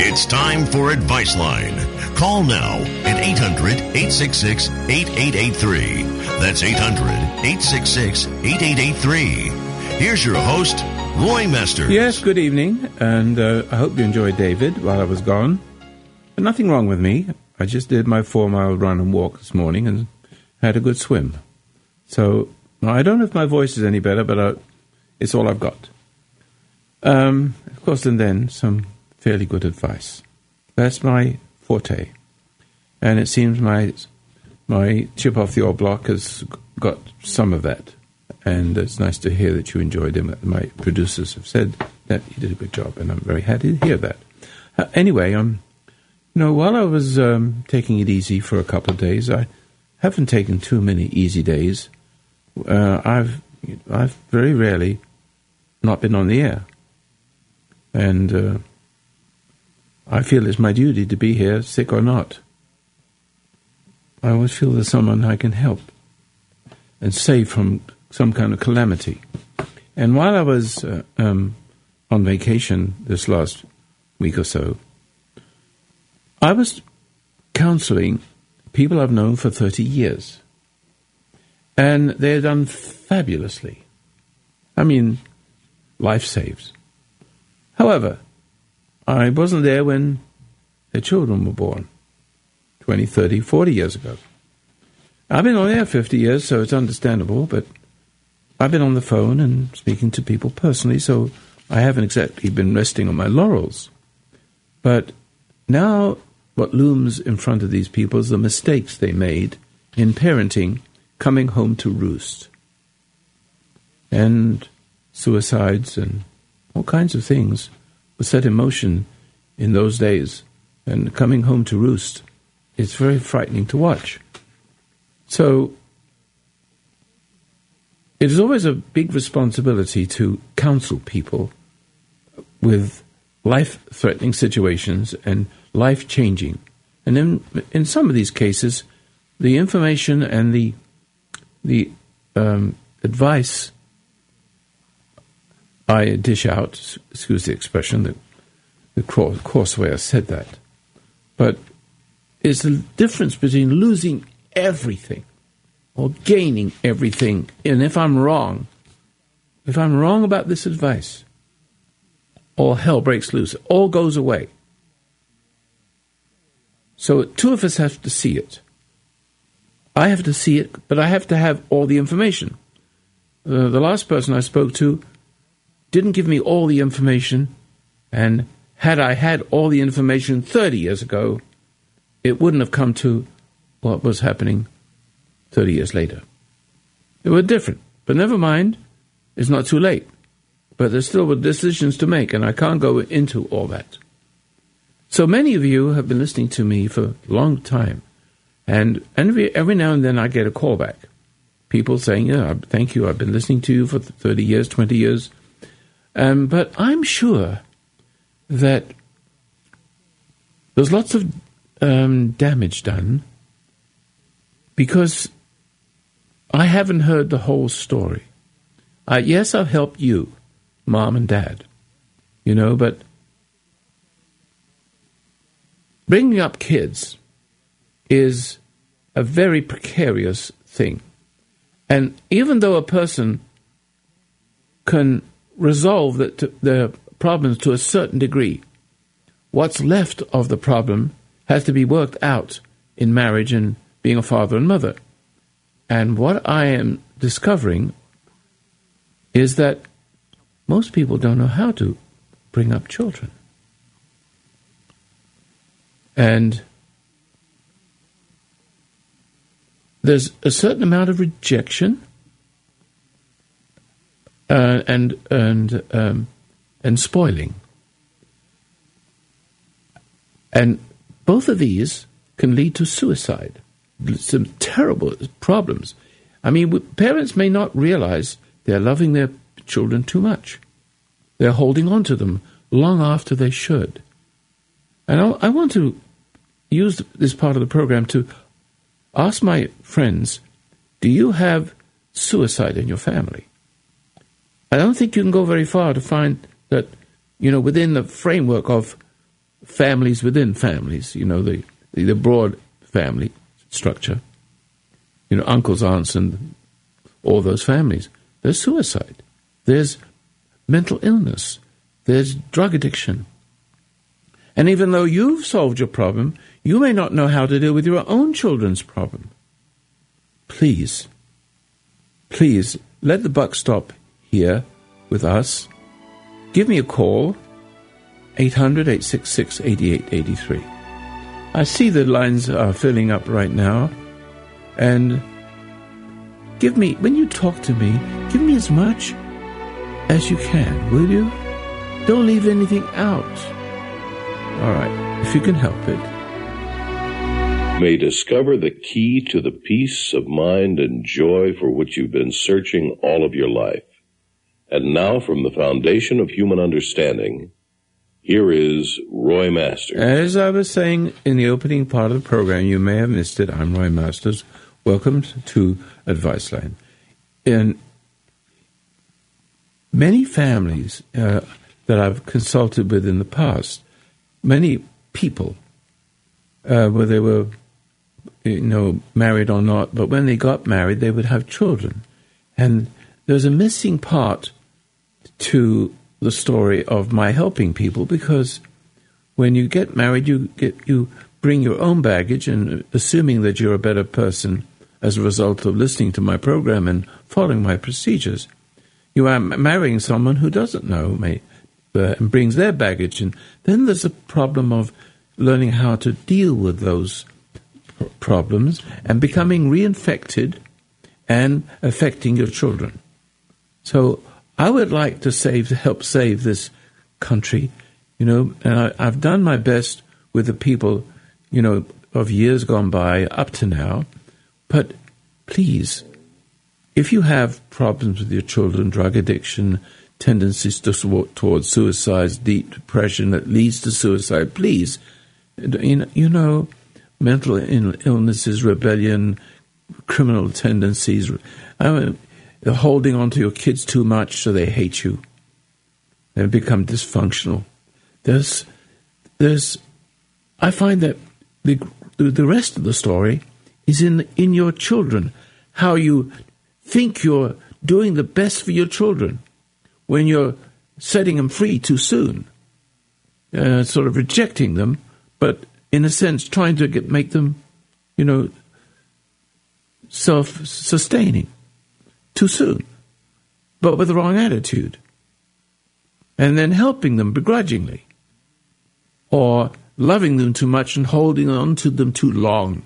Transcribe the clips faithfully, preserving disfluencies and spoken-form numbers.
It's time for Advice Line. Call now at eight hundred, eight six six, eight eight eight three. That's eight hundred, eight six six, eight eight eight three. Here's your host, Roy Masters. Yes, good evening, and uh, I hope you enjoyed David while I was gone. But nothing wrong with me. I just did my four-mile run and walk this morning and had a good swim. So I don't know if my voice is any better, but I, it's all I've got. Um, of course, and then some fairly good advice. That's my forte. And it seems my my chip off the old block has got some of that. And it's nice to hear that you enjoyed him. My producers have said that he did a good job, and I'm very happy to hear that. Uh, anyway, um, you know, while I was um, taking it easy for a couple of days, I haven't taken too many easy days. Uh, I've I've very rarely not been on the air. And uh, I feel it's my duty to be here, sick or not. I always feel there's someone I can help and save from some kind of calamity. And while I was uh, um, on vacation this last week or so, I was counseling people I've known for thirty years. And they've done fabulously. I mean, life saves. However, I wasn't there when their children were born, twenty, thirty, forty years ago. I've been on air fifty years, so it's understandable, but I've been on the phone and speaking to people personally, so I haven't exactly been resting on my laurels. But now what looms in front of these people is the mistakes they made in parenting coming home to roost. And suicides and all kinds of things were set in motion in those days. And coming home to roost, it's very frightening to watch. So it is always a big responsibility to counsel people with life-threatening situations and life-changing. And in, in some of these cases, the information and the the um, advice I dish out, excuse the expression, the, the coarse way I said that, but it's the difference between losing everything or gaining everything. And if I'm wrong, if I'm wrong about this advice, all hell breaks loose, all goes away. So two of us have to see it. I have to see it, but I have to have all the information. Uh, the last person I spoke to didn't give me all the information, and had I had all the information thirty years ago, it wouldn't have come to what was happening thirty years later. They were different, but never mind, it's not too late. But there still were decisions to make, and I can't go into all that. So many of you have been listening to me for a long time, and every, every now and then I get a call back. People saying, yeah, thank you, I've been listening to you for thirty years, twenty years. Um, but I'm sure that there's lots of um, damage done because I haven't heard the whole story. Uh, yes, I've helped you, Mom and Dad, you know, but bringing up kids is a very precarious thing. And even though a person can resolve the, to, the problems to a certain degree, what's left of the problem has to be worked out in marriage and being a father and mother. And what I am discovering is that most people don't know how to bring up children. And there's a certain amount of rejection uh, and and um, and spoiling, and both of these can lead to suicide. Some terrible problems. I mean, parents may not realize they're loving their children too much. They're holding on to them long after they should. And I, I want to use this part of the program to ask my friends, do you have suicide in your family? I don't think you can go very far to find that, you know, within the framework of families within families, you know, the, the, the broad family structure, you know, uncles, aunts, and all those families. There's suicide. There's mental illness. There's drug addiction. And even though you've solved your problem, you may not know how to deal with your own children's problem. Please, please, let the buck stop here with us. Give me a call, eight hundred, eight six six, eight eight eight three. I see the lines are filling up right now, and give me, when you talk to me, give me as much as you can, will you? Don't leave anything out. All right, if you can help it. May discover the key to the peace of mind and joy for which you've been searching all of your life. And now, from the foundation of human understanding, here is Roy Masters. As I was saying in the opening part of the program, you may have missed it. I'm Roy Masters. Welcome to Advice Line. In many families uh, that I've consulted with in the past, many people, uh, where they were, you know, married or not, but when they got married, they would have children. And there's a missing part to the story of my helping people, because when you get married, you get you bring your own baggage, and assuming that you're a better person as a result of listening to my program and following my procedures, you are marrying someone who doesn't know me uh, and brings their baggage. And then there's a problem of learning how to deal with those pr- problems and becoming reinfected and affecting your children. So I would like to save, help save this country, you know, and I, I've done my best with the people, you know, of years gone by up to now. But please, if you have problems with your children, drug addiction, tendencies to, towards suicide, deep depression that leads to suicide, please, you know, mental illnesses, rebellion, criminal tendencies, I mean, holding on to your kids too much so they hate you. They become dysfunctional. There's, there's, I find that the the rest of the story is in in your children, how you think you're doing the best for your children when you're setting them free too soon, uh, sort of rejecting them, but in a sense trying to get make them, you know, self-sustaining too soon, but with the wrong attitude, and then helping them begrudgingly, or loving them too much and holding on to them too long.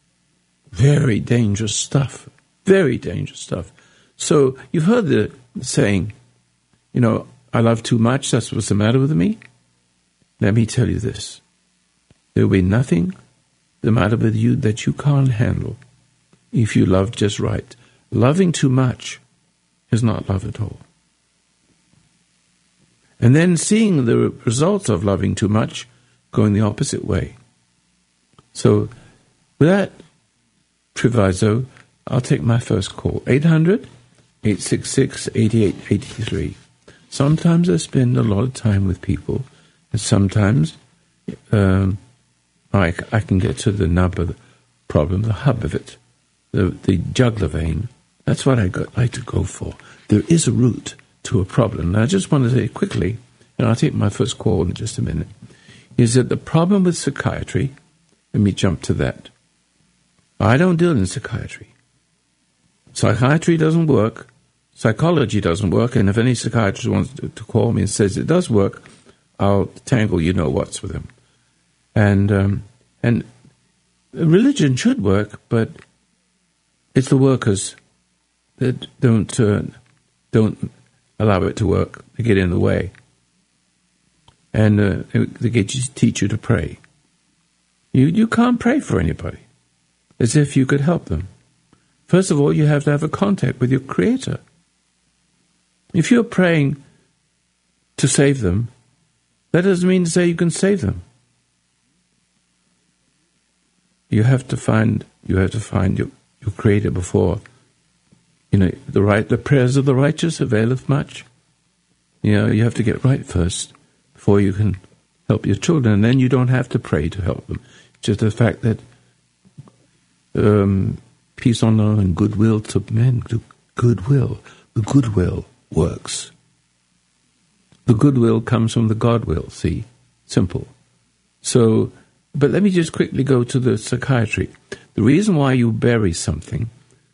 Very dangerous stuff. Very dangerous stuff. So you've heard the saying, you know, I love too much, that's what's the matter with me. Let me tell you this. There will be nothing the matter with you that you can't handle if you love just right. Loving too much is not love at all. And then seeing the results of loving too much going the opposite way. So with that proviso, I'll take my first call. eight hundred, eight six six, eight eight eight three. Sometimes I spend a lot of time with people, and sometimes um, I, I can get to the nub of the problem, the hub of it, the, the jugular vein. That's what I got, like to go for. There is a root to a problem. Now, I just want to say quickly, and I'll take my first call in just a minute, is that the problem with psychiatry, let me jump to that. I don't deal in psychiatry. Psychiatry doesn't work. Psychology doesn't work. And if any psychiatrist wants to, to call me and says it does work, I'll tangle you-know-whats with him. And, um, and religion should work, but it's the workers that don't, uh, don't allow it to work. They get in the way. And uh, they get you, teach you to pray. You you can't pray for anybody as if you could help them. First of all, you have to have a contact with your Creator. If you're praying to save them, that doesn't mean to say you can save them. You have to find you have to find your, your Creator before. You know, the right the prayers of the righteous availeth much. You know, you have to get right first before you can help your children, and then you don't have to pray to help them. Just the fact that um, peace, honor, and goodwill to men, to goodwill, the goodwill works. The goodwill comes from the Godwill, see? Simple. So, but let me just quickly go to the psychiatry. The reason why you bury something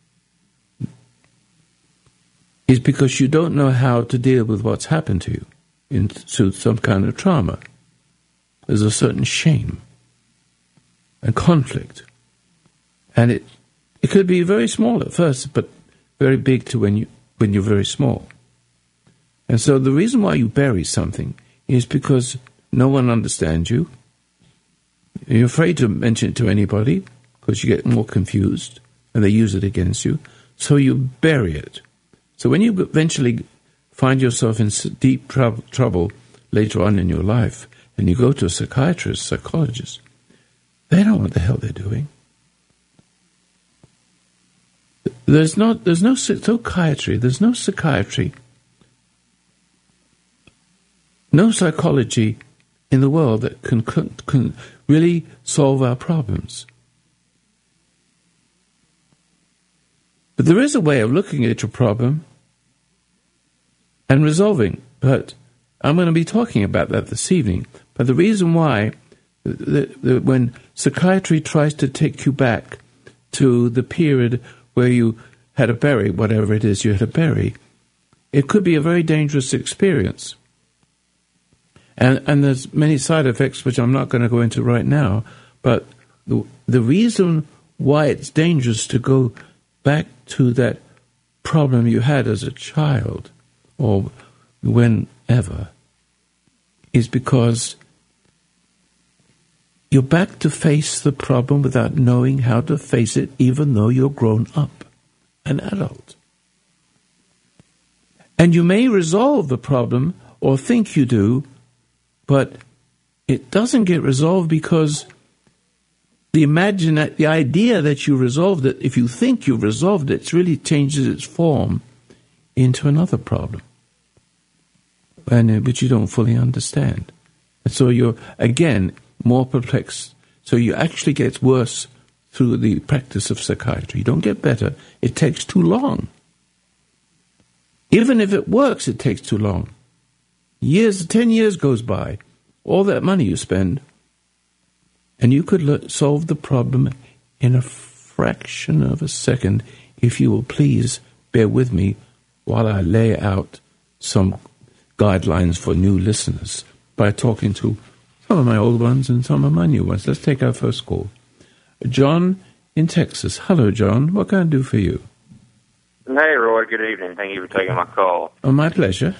is because you don't know how to deal with what's happened to you into some kind of trauma. There's a certain shame and conflict. And it it could be very small at first, but very big to when you when you're very small. And so the reason why you bury something is because no one understands you. You're afraid to mention it to anybody because you get more confused and they use it against you. So you bury it. So when you eventually find yourself in deep trou- trouble later on in your life and you go to a psychiatrist, psychologist, they don't know what the hell they're doing. There's not, there's no psychiatry, there's no psychiatry, no psychology in the world that can, can, can really solve our problems. But there is a way of looking at your problem and resolving. But I'm going to be talking about that this evening. But the reason why, the, the, when psychiatry tries to take you back to the period where you had a bury, whatever it is you had a bury, it could be a very dangerous experience. And, and there's many side effects which I'm not going to go into right now. But the, the reason why it's dangerous to go back to that problem you had as a child or whenever is because you're back to face the problem without knowing how to face it, even though you're grown up, an adult. And you may resolve the problem or think you do, but it doesn't get resolved because the imagine that the idea that you resolved it, if you think you've resolved it, it really changes its form into another problem, and uh, which you don't fully understand. And so you're, again, more perplexed. So you actually get worse through the practice of psychiatry. You don't get better. It takes too long. Even if it works, it takes too long. Years, ten years goes by, all that money you spend, and you could lo- solve the problem in a fraction of a second if you will please bear with me while I lay out some guidelines for new listeners by talking to some of my old ones and some of my new ones. Let's take our first call. John in Texas. Hello, John. What can I do for you? Hey, Roy. Good evening. Thank you for taking my call. Oh, my pleasure.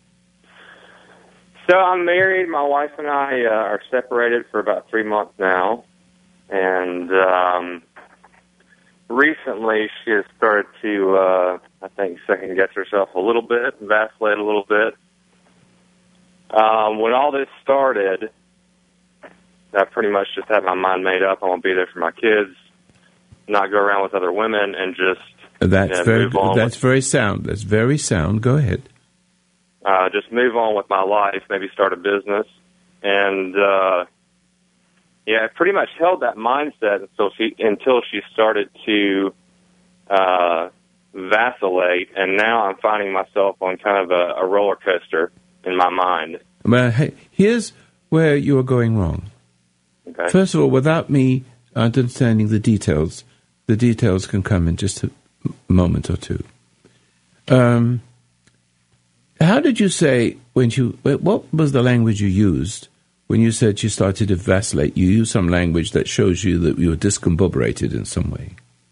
So I'm married. My wife and I uh, are separated for about three months now. And um, recently she has started to, uh, I think, second-guess herself a little bit, vacillate a little bit. Um, when all this started, I pretty much just had my mind made up. I won't be there for my kids, not go around with other women, and just That's you know, very move on. That's with, very sound. That's very sound. Go ahead. Uh, just move on with my life, maybe start a business. And, uh, yeah, I pretty much held that mindset until she, until she started to uh, vacillate, and now I'm finding myself on kind of a, a roller coaster in my mind. Well, hey, here's where you are going wrong. Okay. First of all, without me understanding the details, the details can come in just a moment or two. Um, how did you say when you, what was the language you used when you said you started to vacillate? You used some language that shows you that you were discombobulated in some way.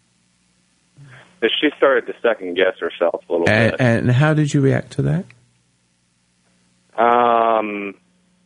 She started to second guess herself a little and, bit. And how did you react to that? Um,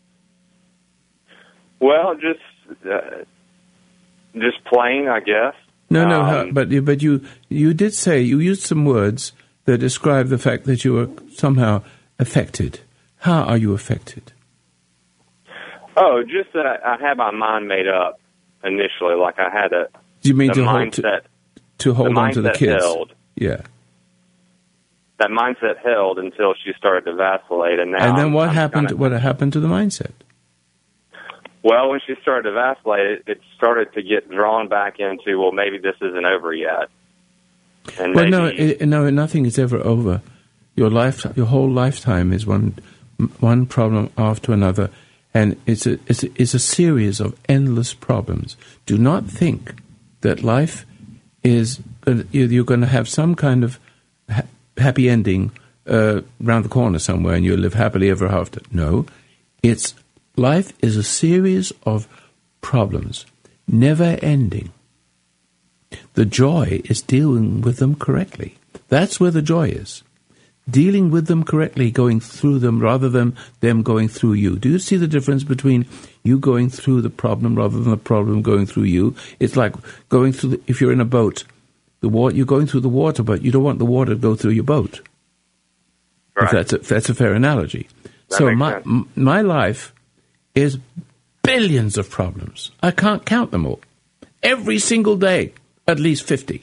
well, just uh, just plain, I guess. No, no, um, how, but you- but you you did say you used some words that describe the fact that you were somehow affected. How are you affected? Oh, just that I, I had my mind made up initially, like I had a Do you mean the to hold mindset. to, to hold the on to the mindset kids? held. Yeah. That mindset held until she started to vacillate, and now. And then I'm, what I'm happened? kinda, What happened to the mindset? Well, when she started to vacillate, it, it started to get drawn back into, well, maybe this isn't over yet. And well, maybe, no, it, no, nothing is ever over. Your life, your whole lifetime is one one problem after another, and it's a it's a, it's a series of endless problems. Do not think that life is you're going to have some kind of ha- happy ending uh, around the corner somewhere, and you'll live happily ever after. No, it's life is a series of problems, never ending. The joy is dealing with them correctly. That's where the joy is. Dealing with them correctly, going through them rather than them going through you. Do you see the difference between you going through the problem rather than the problem going through you? It's like going through, the, if you're in a boat, the water, you're going through the water, but you don't want the water to go through your boat. Right. If that's a, if that's a fair analogy. That so makes my sense. m- my life is billions of problems. I can't count them all. Every single day, at least fifty.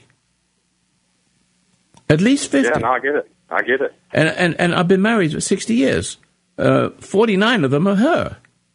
At least fifty. Yeah, no, I get it. I get it. And, and, and I've been married for sixty years. Uh, forty-nine of them are her.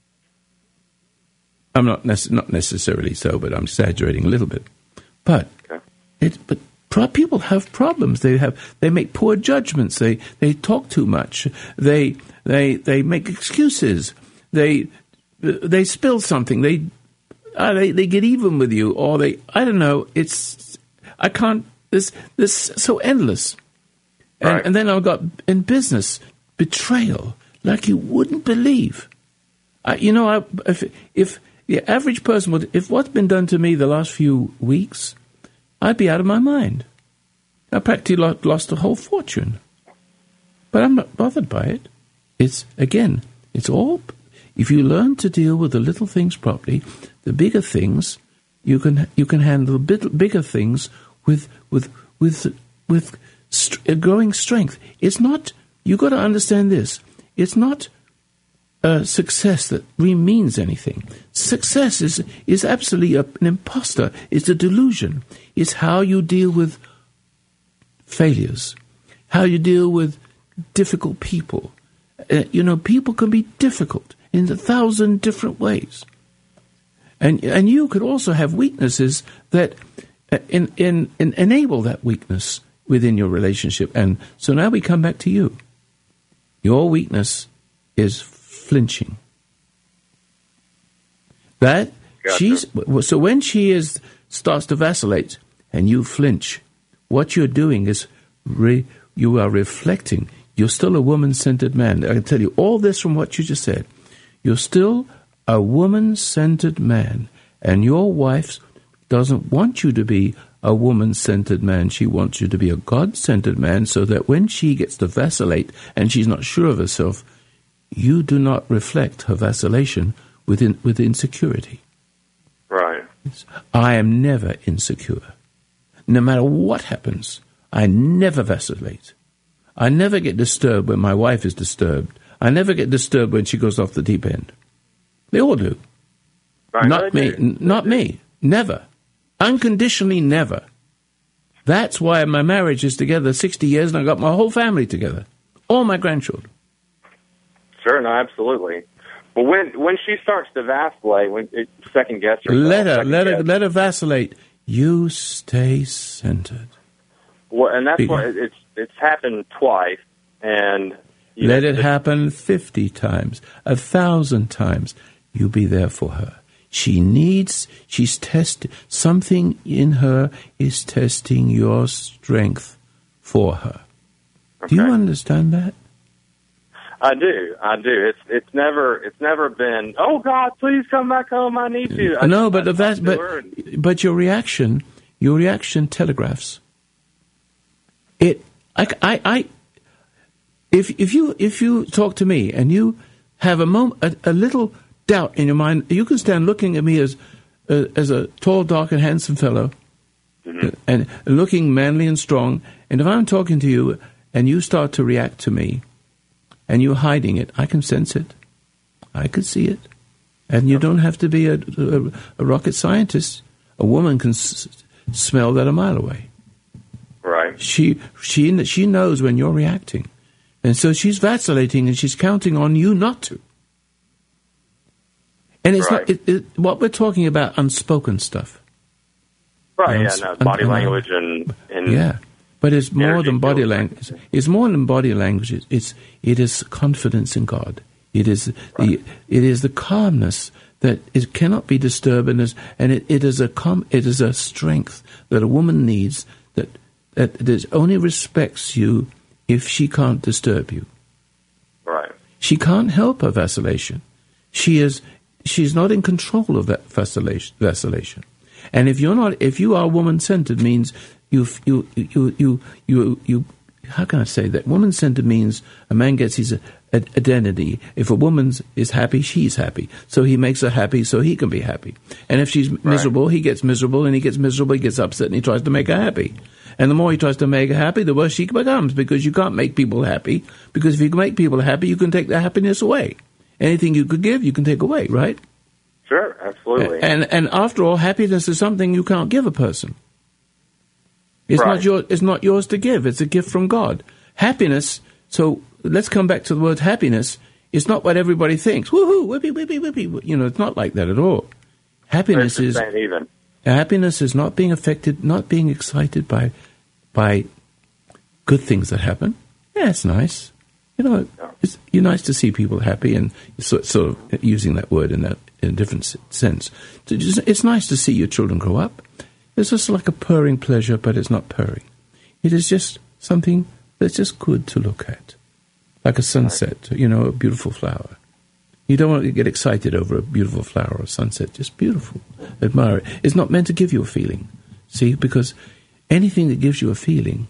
I'm not nec- not necessarily so, but I'm exaggerating a little bit. But Okay. it, but pro- people have problems. They have they make poor judgments. They they talk too much. They they they make excuses. They they spill something. They uh, they they get even with you, or they I don't know. It's I can't. This this so endless. And, Right. and then I've got in business betrayal like you wouldn't believe. I, you know, I, if if the average person would, if what's been done to me the last few weeks, I'd be out of my mind. I practically lo- lost a whole fortune, but I'm not bothered by it. It's again, it's all. If you learn to deal with the little things properly, the bigger things you can you can handle. Bit, bigger things with with with with. St- growing strength. It's not, you got to understand this, it's not uh, success that really means anything. Success is, is absolutely a, an imposter. It's a delusion. It's how you deal with failures, how you deal with difficult people. Uh, you know, people can be difficult in a thousand different ways. And and you could also have weaknesses that uh, in, in, in enable that weakness within your relationship. And so now we come back to you. Your weakness is flinching. That Gotcha. she's so when she is starts to vacillate and you flinch, what you're doing is re, you are reflecting. You're still a woman-centered man. I can tell you all this from what you just said. You're still a woman-centered man, and your wife doesn't want you to be a woman-centered man. She wants you to be a God-centered man, so that when she gets to vacillate and she's not sure of herself, you do not reflect her vacillation with, in, with insecurity. Right. I am never insecure. No matter what happens, I never vacillate. I never get disturbed when my wife is disturbed. I never get disturbed when she goes off the deep end. They all do. Right. Not No, me. they do. N- Not me. Never. Unconditionally never. That's why my marriage is together sixty years and I got my whole family together. All my grandchildren. Sure, no, absolutely. But when when she starts to vacillate, when it, second guess herself, Let her, second let her, guess- let her vacillate. You stay centered. Well, and that's Be- what it's it's happened twice, and you Let know, it happen fifty times, a thousand times. You be there for her. She needs, she's tested, something in her is testing your strength for her. Do you Okay. understand that? I do, I do. It's it's never it's never been. Oh God, please come back home. I need you. I No, just- but I the vast, talk but to her and- but your reaction, your reaction telegraphs. It, I, I, I if if you if you talk to me and you have a moment, a, a little doubt in your mind, you can stand looking at me as uh, as a tall, dark, and handsome fellow, Mm-hmm. and looking manly and strong. And if I'm talking to you and you start to react to me, and you're hiding it, I can sense it. I can see it. And you don't have to be a, a, a rocket scientist. A woman can s- smell that a mile away. Right. She she she knows when you're reacting, and so she's vacillating, and she's counting on you not to. And it's right. not it, it, what we're talking about, unspoken stuff. Right, you yeah, know, no, body and, language and, and yeah, but it's more than body feels. language. It's more than body language. It's, it's it is confidence in God. It is right. the it is the calmness that it cannot be disturbed, and is and it, it is a com, it is a strength that a woman needs that that that only respects you if she can't disturb you. Right. She can't help her vacillation. She is she's not in control of that vacillation. vacillation. And if you're not, if you are woman-centered, means you, you, you, you, you, you. How can I say that? Woman-centered means a man gets his identity. If a woman is happy, she's happy. So he makes her happy, so he can be happy. And if she's right. miserable, he gets miserable, and he gets miserable, he gets upset, and he tries to make her happy. And the more he tries to make her happy, the worse she becomes, because you can't make people happy. Because if you can make people happy, you can take their happiness away. Anything you could give, you can take away, right? Sure, absolutely. And and after all, happiness is something you can't give a person. It's right. not your it's not yours to give. It's a gift from God. Happiness. So let's come back to the word happiness. It's not what everybody thinks. Woohoo! Whippy whippy whippy. You know, it's not like that at all. Happiness is even. happiness is not being affected, not being excited by by good things that happen. Yeah, it's nice. You know, it's you're nice to see people happy, and sort, sort of using that word in that in a different sense. It's nice to see your children grow up. It's just like a purring pleasure, but it's not purring. It is just something that's just good to look at, like a sunset. You know, a beautiful flower. You don't want to get excited over a beautiful flower or sunset. Just beautiful, admire it. It's not meant to give you a feeling. See, because anything that gives you a feeling,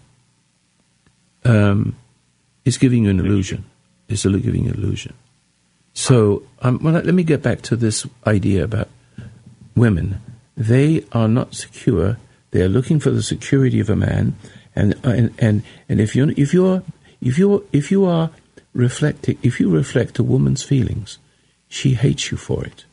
um. It's giving you an illusion. It's giving you an illusion. So um, well, let me get back to this idea about women. They are not secure. They are looking for the security of a man, and and and, and if you if you're if you if you are reflecting if you reflect a woman's feelings, she hates you for it.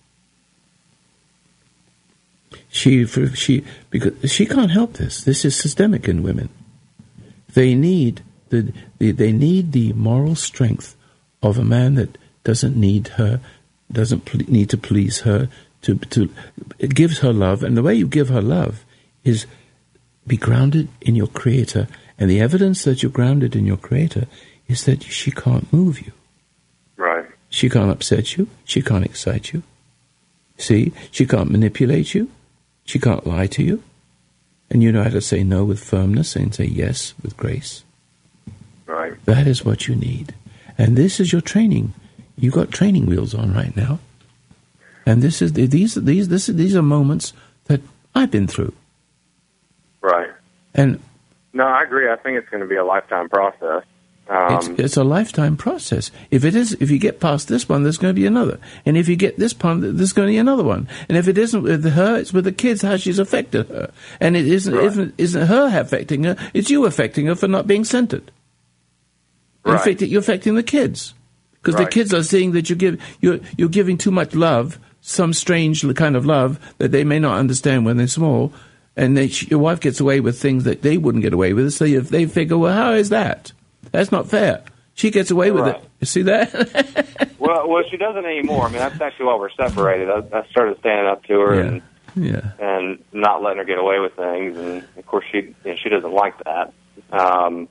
She she because she can't help this. This is systemic in women. They need. The, the, they need the moral strength of a man that doesn't need her, doesn't ple- need to please her. To to it gives her love, and the way you give her love is be grounded in your Creator. And the evidence that you're grounded in your Creator is that she can't move you. Right. She can't upset you. She can't excite you. See, she can't manipulate you. She can't lie to you. And you know how to say no with firmness and say yes with grace. Right. That is what you need. And this is your training. You got training wheels on right now. And this is these these this these are moments that I've been through. Right. And no, I agree. I think it's going to be a lifetime process. Um, it's, it's a lifetime process. If it is, if you get past this one, there's going to be another. And if you get this one, there's going to be another one. And if it isn't with her, it's with the kids, how she's affected her. And it isn't right. isn't, isn't her affecting her, it's you affecting her for not being centered. Right. In fact, you're affecting the kids, because right. the kids are seeing that you give you're you're giving too much love, some strange kind of love that they may not understand when they're small, and they, your wife gets away with things that they wouldn't get away with. So if they figure, well, how is that? That's not fair. She gets away with right. it. You see that? well, well, she doesn't anymore. I mean, that's actually why we're separated. I, I started standing up to her yeah. and yeah. and not letting her get away with things, and of course she you know, she doesn't like that. Um,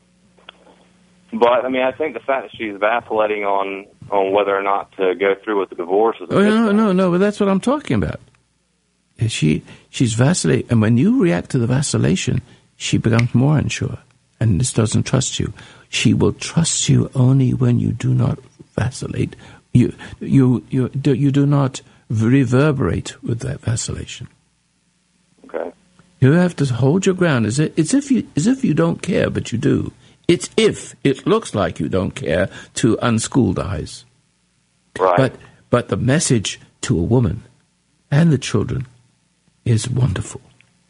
But, I mean, I think the fact that she's vacillating on, on whether or not to go through with the divorce is a Oh, good no, thing. no, no, but that's what I'm talking about. She She's vacillating, and when you react to the vacillation, she becomes more unsure, and this doesn't trust you. She will trust you only when you do not vacillate. You, you, you, do, you do not reverberate with that vacillation. Okay. You have to hold your ground as if, as if you, as if you don't care, but you do. It's if it looks like you don't care to unschooled eyes. Right. But but the message to a woman and the children is wonderful.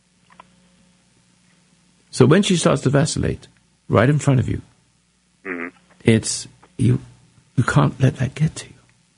So when she starts to vacillate right in front of you, mm-hmm. it's you you can't let that get to you.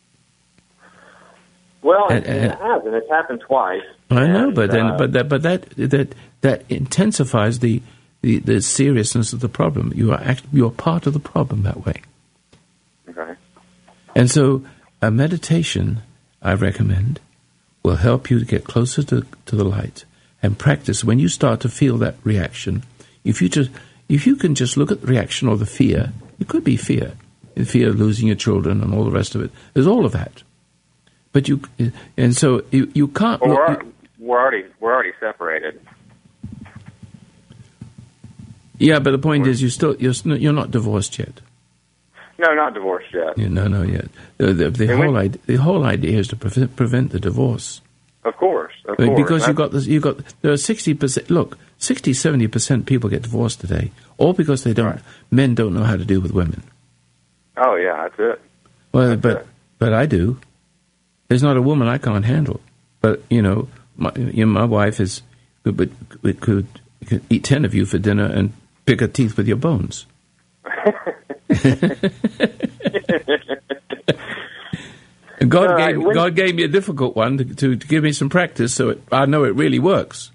Well, And- it, it and- hasn't. It's happened twice. I know, And, but then uh, but that but that that that intensifies the The, the seriousness of the problem. You are act, you are part of the problem that way. Okay. And so a meditation I recommend will help you to get closer to, to the light and practice. When you start to feel that reaction, if you just if you can just look at the reaction or the fear, it could be fear, the fear of losing your children and all the rest of it. There's all of that. But you and so you, you can't. Well, look, we're, we're already we're already separated. Yeah, but the point we're, is, you still you're you're not divorced yet. No, not divorced yet. Yeah, no, no, yet. The, the, the whole idea, the whole idea is to prevent, prevent the divorce. Of course, of I mean, course. Because you got this, you got there are sixty percent. Look, sixty, seventy percent people get divorced today, all because they don't. Right. Men don't know how to deal with women. Oh yeah, that's it. Well, that's but it. but I do. There's not a woman I can't handle. But you know, my you know, my wife is, but could, could could eat ten of you for dinner and pick her teeth with your bones. God uh, gave when, God gave me a difficult one to, to, to give me some practice, so it, I know it really works.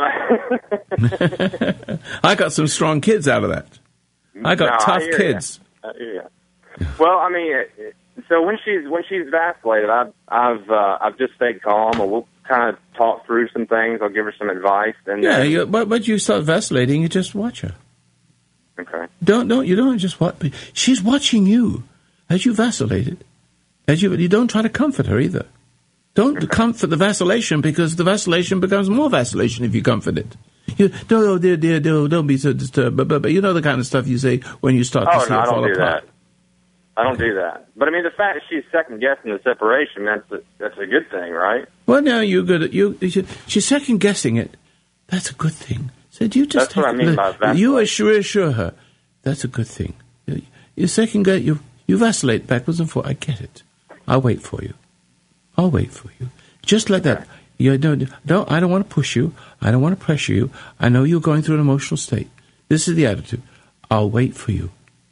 I got some strong kids out of that. I got no, tough I kids. I well, I mean, so when she's when she's vacillated, I've I've uh, I've just stayed calm, or we'll kind of talk through some things. I'll give her some advice, and yeah, then, you, but but you start vacillating, you just watch her. Okay. Don't don't you don't just watch. She's watching you as you vacillated. As you you don't try to comfort her either. Don't okay. comfort the vacillation, because the vacillation becomes more vacillation if you comfort it. You don't oh dear dear dear don't be so disturbed. But, but but you know the kind of stuff you say when you start oh, to see no, it I don't fall do apart. That. I don't do that. But I mean, the fact that she's second guessing the separation, that's a, that's a good thing, right? Well, now you're good at you. She's second guessing it. That's a good thing. So you just that's what I mean by vacillate. You assure, assure her. That's a good thing. You second guess. You you vacillate backwards and forwards. I get it. I'll wait for you. I'll wait for you. Just like that. You don't, don't, I don't want to push you. I don't want to pressure you. I know you're going through an emotional state. This is the attitude. I'll wait for you.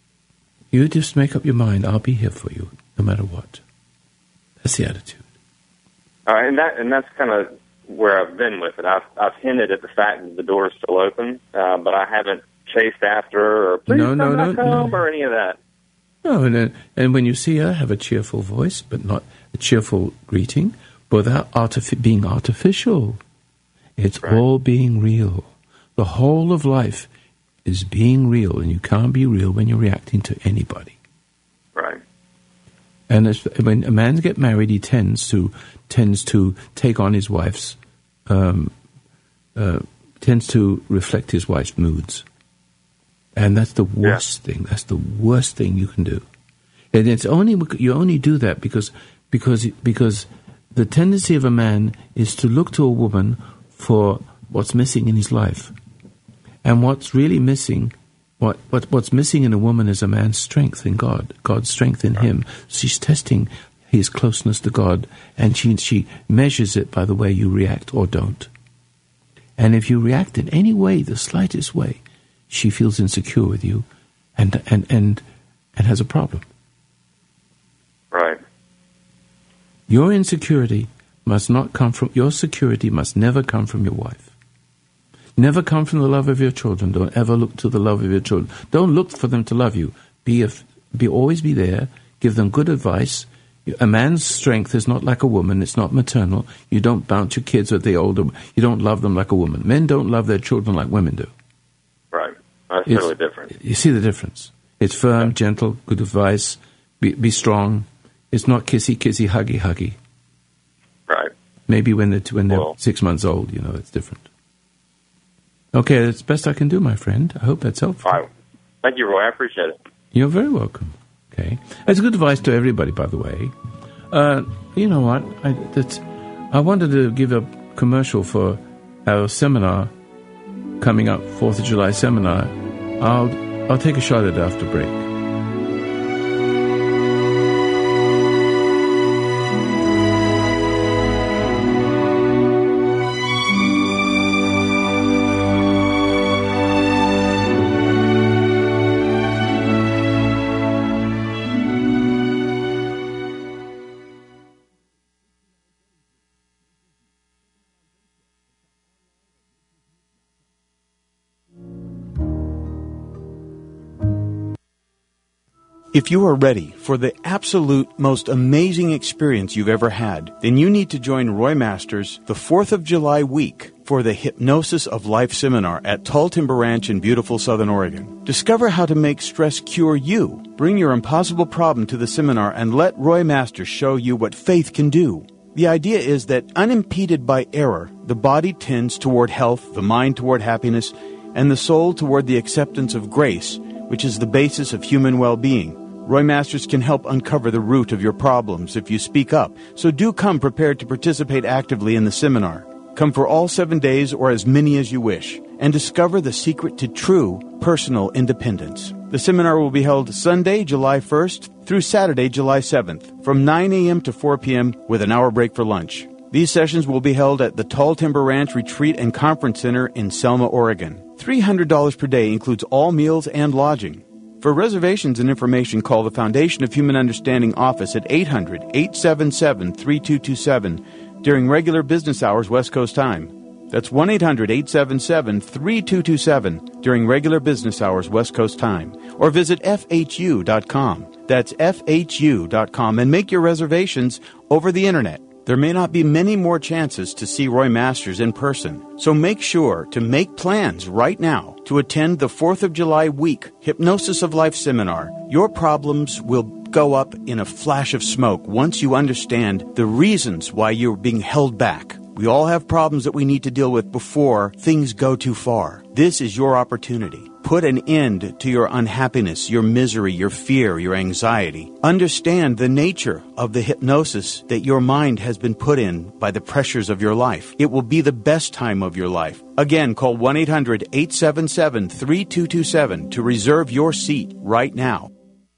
You just make up your mind. I'll be here for you, no matter what. That's the attitude. All right, and that and that's kind of where I've been with it. I've I've hinted at the fact that the door is still open, uh, but I haven't chased after her or please no, come no, back no, home no. or any of that. No, and, uh, and when you see her, have a cheerful voice, but not a cheerful greeting, without artifi- being artificial. It's right. all being real. The whole of life is being real, and you can't be real when you're reacting to anybody. Right. And as, when a man gets married, he tends to tends to take on his wife's, um, uh, tends to reflect his wife's moods. And that's the worst yeah. thing. That's the worst thing you can do. And it's only you only do that because because because the tendency of a man is to look to a woman for what's missing in his life. And what's really missing, what, what what's missing in a woman is a man's strength in God, God's strength in him. She's testing his closeness to God, and she she measures it by the way you react or don't. And if you react in any way, the slightest way, she feels insecure with you and and, and and has a problem. Right. Your insecurity must not come from, your security must never come from your wife. Never come from the love of your children. Don't ever look to the love of your children. Don't look for them to love you. Be a, be always be there. Give them good advice. A man's strength is not like a woman. It's not maternal. You don't bounce your kids with the older. You don't love them like a woman. Men don't love their children like women do. Right. That's it's, totally different. You see the difference. It's firm, gentle, good advice. Be, be strong. It's not kissy, kissy, huggy, huggy. Right. Maybe when they're, when they're well, six months old, you know, it's different. Okay, that's the best I can do, my friend. I hope that's helpful. All right. Thank you, Roy. I appreciate it. You're very welcome. Okay. That's good advice to everybody, by the way. Uh, you know what? I, that's, I wanted to give a commercial for our seminar coming up, fourth of July seminar. I'll, I'll take a shot at it after break. If you are ready for the absolute most amazing experience you've ever had, then you need to join Roy Masters the fourth of July week for the Hypnosis of Life seminar at Tall Timber Ranch in beautiful Southern Oregon. Discover how to make stress cure you. Bring your impossible problem to the seminar and let Roy Masters show you what faith can do. The idea is that unimpeded by error, the body tends toward health, the mind toward happiness, and the soul toward the acceptance of grace, which is the basis of human well-being. Roy Masters can help uncover the root of your problems if you speak up, so do come prepared to participate actively in the seminar. Come for all seven days or as many as you wish, and discover the secret to true personal independence. The seminar will be held Sunday, July first through Saturday, July seventh, from nine a.m. to four p.m. with an hour break for lunch. These sessions will be held at the Tall Timber Ranch Retreat and Conference Center in Selma, Oregon. three hundred dollars per day includes all meals and lodging. For reservations and information, call the Foundation of Human Understanding office at eight hundred, eight seven seven, three two two seven during regular business hours West Coast time. That's one eight hundred, eight seven seven, three two two seven during regular business hours West Coast time. Or visit F H U dot com. That's F H U dot com and make your reservations over the Internet. There may not be many more chances to see Roy Masters in person, so make sure to make plans right now to attend the fourth of July week Hypnosis of Life seminar. Your problems will go up in a flash of smoke once you understand the reasons why you're being held back. We all have problems that we need to deal with before things go too far. This is your opportunity. Put an end to your unhappiness, your misery, your fear, your anxiety. Understand the nature of the hypnosis that your mind has been put in by the pressures of your life. It will be the best time of your life. Again, call one eight hundred, eight seven seven, three two two seven to reserve your seat right now.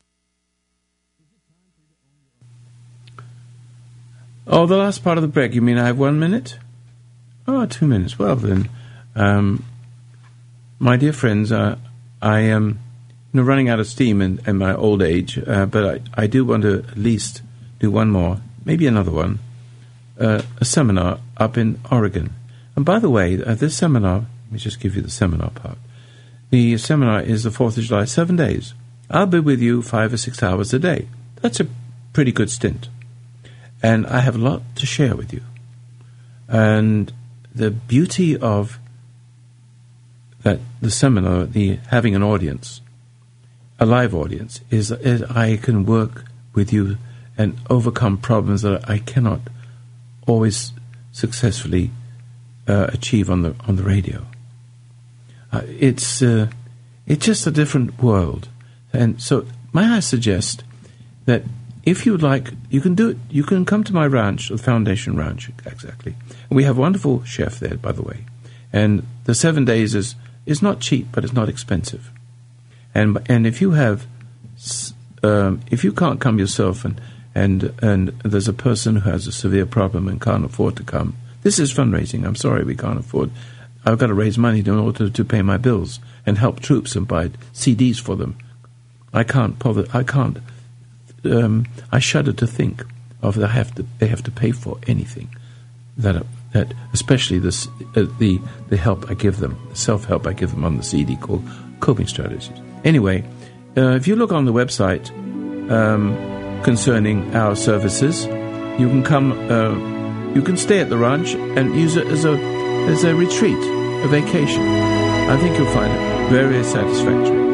Oh, the last part of the break. You mean I have one minute? Oh, two minutes. Well, then, um, my dear friends, uh, I am you know, running out of steam in, in my old age, uh, but I, I do want to at least do one more, maybe another one, uh, a seminar up in Oregon. And by the way, uh, this seminar, let me just give you the seminar part. The seminar is the fourth of July, seven days. I'll be with you five or six hours a day. That's a pretty good stint. And I have a lot to share with you. And the beauty of that the seminar, the having an audience, a live audience, is that I can work with you and overcome problems that I cannot always successfully uh, achieve on the on the radio. Uh, it's uh, it's just a different world, and so may I suggest that if you'd like, you can do it. You can come to my ranch, the Foundation Ranch, exactly. And we have a wonderful chef there, by the way. And the seven days is, is not cheap, but it's not expensive. And and if you have, um, if you can't come yourself, and and and there's a person who has a severe problem and can't afford to come, this is fundraising. I'm sorry, we can't afford. I've got to raise money in order to pay my bills and help troops and buy C Ds for them. I can't. I can't. Um, I shudder to think of they have to they have to pay for anything that that especially this uh, the the help I give them, the self help I give them on the C D called Coping Strategies. Anyway, uh, if you look on the website um, concerning our services, you can come. Uh, you can stay at the ranch and use it as a as a retreat, a vacation. I think you'll find it very satisfactory.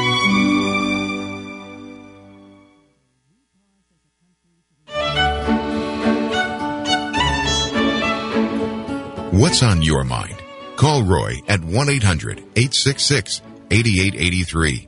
What's on your mind? Call Roy at one eight hundred, eight six six, eight eight eight three.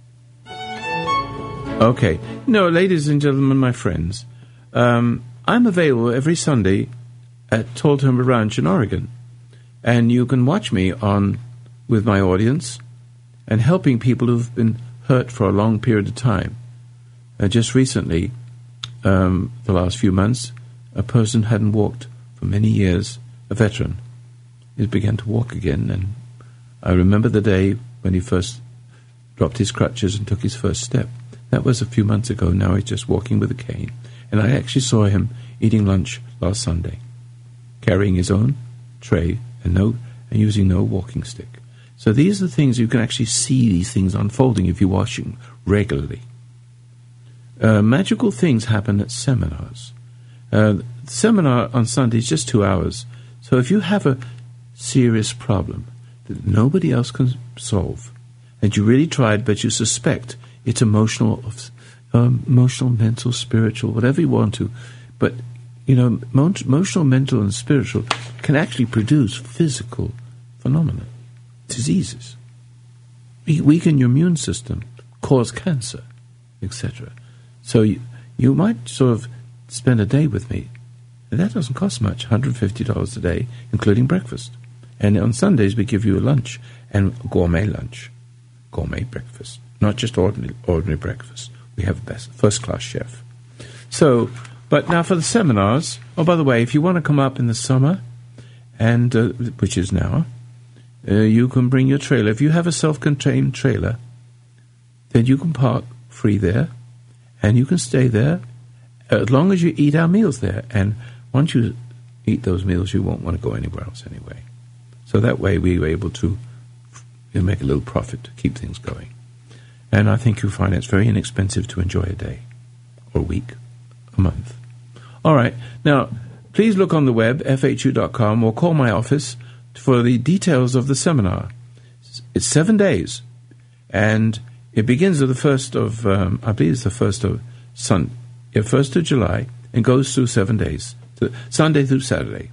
Okay. No, ladies and gentlemen, my friends, um, I'm available every Sunday at Tall Timber Ranch in Oregon. And you can watch me on with my audience and helping people who've been hurt for a long period of time. Uh, just recently, um, the last few months, a person hadn't walked for many years, a veteran. He began to walk again, and I remember the day when he first dropped his crutches and took his first step. That was a few months ago. Now he's just walking with a cane. And I actually saw him eating lunch last Sunday, carrying his own tray and no and using no walking stick. So these are the things you can actually see these things unfolding if you're watching regularly. uh, magical things happen at seminars. Uh, the seminar on Sunday is just two hours. So if you have a serious problem that nobody else can solve, and you really tried, but you suspect it's emotional, um, emotional, mental, spiritual, whatever you want to, but you know, mo- emotional, mental, and spiritual can actually produce physical phenomena, diseases, we- weaken your immune system, cause cancer, et cetera. So you, you might sort of spend a day with me, and that doesn't cost much, one hundred fifty dollars a day, including breakfast. And on Sundays we give you a lunch, and gourmet lunch, gourmet breakfast, not just ordinary ordinary breakfast. We have a best first-class chef. So, but now for the seminars. Oh, by the way, if you want to come up in the summer, and uh, which is now, uh, you can bring your trailer. If you have a self-contained trailer, then you can park free there, and you can stay there as long as you eat our meals there. And once you eat those meals, you won't want to go anywhere else anyway. So that way we were able to you know, make a little profit to keep things going. And I think you'll find it's very inexpensive to enjoy a day, or a week, a month. All right. Now, please look on the web, F H U dot com, or call my office for the details of the seminar. It's seven days, and it begins at the first of, um, I believe it's the first of Sun, yeah, first of July, and goes through seven days, to Sunday through Saturday.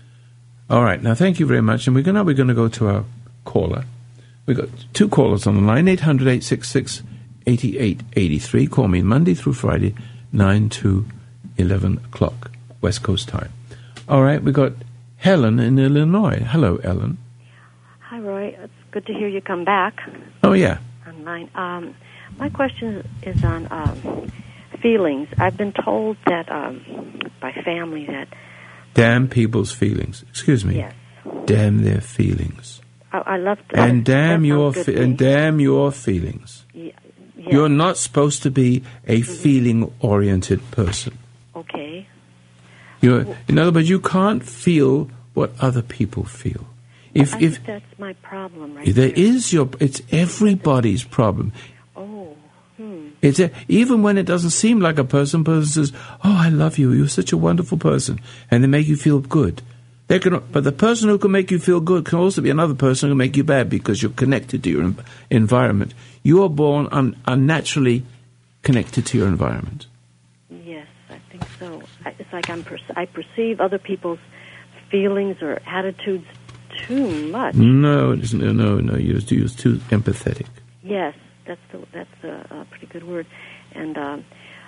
All right. Now, thank you very much. And we're going we're going to go to our caller. We've got two callers on the line, eight hundred, eight six six, eight eight eight three. Call me Monday through Friday, nine to eleven o'clock, West Coast time. All right, we got Helen in Illinois. Hello, Ellen. Hi, Roy. It's good to hear you come back. Oh, yeah. Online. Um, my question is on um, feelings. I've been told that um, by family that... Damn people's feelings. Excuse me. Yes. Damn their feelings. I, I love to... And damn your fe- and damn your feelings. Yeah, yeah. You're not supposed to be a mm-hmm. feeling-oriented person. Okay. You're, in other words, you can't feel what other people feel. If, I if think that's my problem right there. there. is your, it's everybody's problem. Oh, hmm. It's a, even when it doesn't seem like a person, person says, "Oh, I love you. You're such a wonderful person," and they make you feel good. They can, but the person who can make you feel good can also be another person who can make you bad because you're connected to your em- environment. You are born un, unnaturally connected to your environment. Yes, I think so. I, it's like I'm per- I perceive other people's feelings or attitudes too much. No, it isn't. No, no, you're, you're too empathetic. Yes, that's the, that's a, a pretty good word. And um,